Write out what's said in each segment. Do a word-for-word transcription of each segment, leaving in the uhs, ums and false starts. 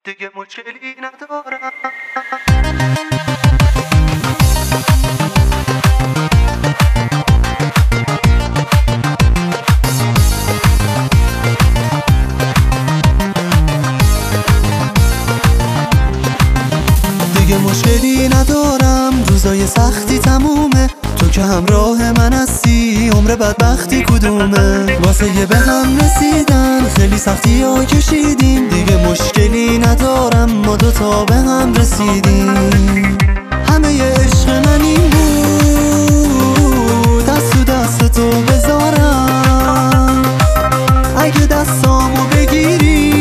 دیگه مشکلی ندارم. دیگه مشکلی ندارم، روزای سختی تمومه، تو که همراه من هستی، عمر بدبختی کدومه؟ واسه یه به هم رسیدن خیلی سختی ها کشیدیم، دیگه مشکلی ندارم، ما دوتا به هم رسیدیم. همه ی عشق من این بود، دست تو دست تو بذارم، اگه دستامو بگیری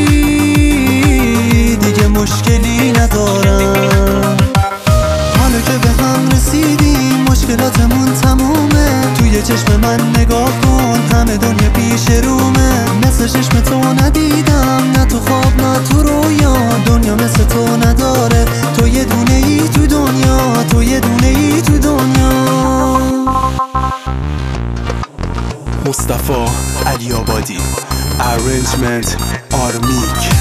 دیگه مشکلی ندارم. حالا که به هم رسیدیم مشکلاتمون تمومه، توی چشم من نگاه کن، همه دنیا پیش رومه، مثل چشم تو ندیدم، نه تو خواب نه تو رویا، دنیا مثل تو نداره، تو یه دونه ای تو دنیا، تو یه دونه ای تو دنیا. مصطفی علی‌آبادی، Arrangement آرمیک.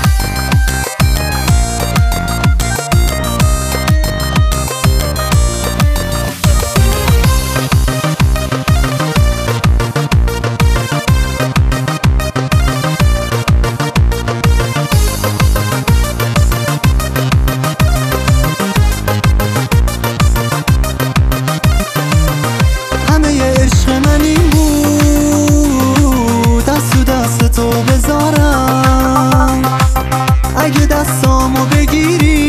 اگه دستامو بگیری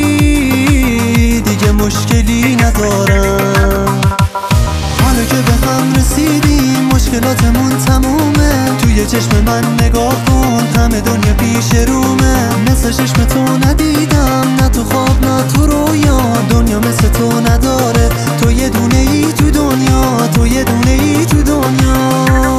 دیگه مشکلی ندارم. حالا که به هم رسیدیم مشکلاتمون تمومه، توی چشم من نگاه کن، همه دنیا پیش رومه، مثل چشم تو ندیدم، نه تو خواب نه تو رویا، دنیا مثل تو نداره، تو یه دونه ای تو دنیا، تو یه دونه ای تو دنیا.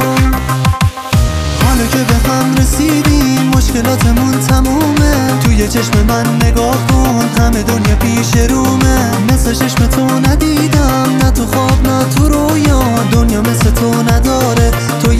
حالا که به هم رسیدیم مشکلاتمون تمومه، توی چشم من نگاه کن، همه دنیا پیش رومه، مثل چشم تو ندیدم، نه تو خواب نه تو رویا، دنیا مثل تو نداره، تو